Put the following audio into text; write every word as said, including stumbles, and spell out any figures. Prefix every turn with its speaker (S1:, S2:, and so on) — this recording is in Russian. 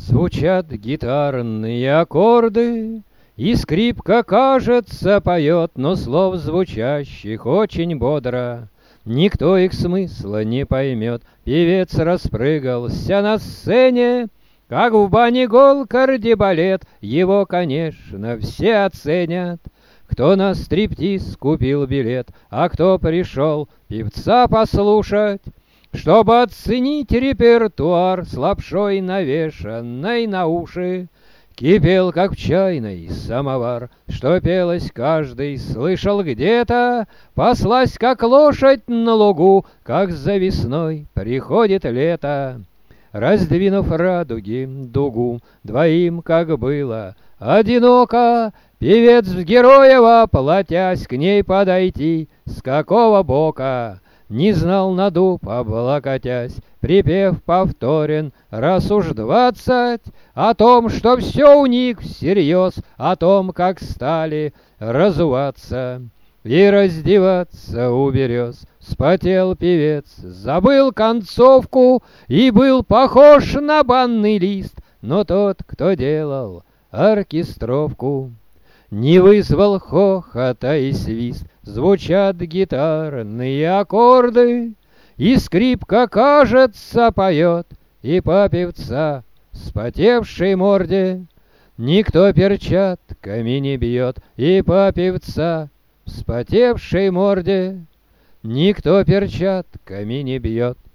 S1: Звучат гитарные аккорды, и скрипка, кажется, поет, но слов звучащих очень бодро. Никто их смысла не поймет. Певец распрыгался на сцене, как в бане гол кардебалет. Его, конечно, все оценят, кто на стриптиз купил билет, а кто пришел певца послушать, чтобы оценить репертуар с лапшой, навешанной на уши. Кипел, как в чайной, самовар, что пелось каждый слышал где-то, паслась, как лошадь на лугу, как за весной приходит лето. Раздвинув радуги дугу, двоим, как было одиноко, певец в Героева, платясь к ней подойти, с какого бока не знал, на дуб облокотясь, припев повторен раз уж двадцать, о том, что все у них всерьез, о том, как стали разуваться и раздеваться у берез. Вспотел певец, забыл концовку и был похож на банный лист, но тот, кто делал оркестровку, не вызвал хохота и свист. Звучат гитарные аккорды, и скрипка, кажется, поет, и по певца вспотевшей морде никто перчатками не бьет, и по певца вспотевшей морде никто перчатками не бьет.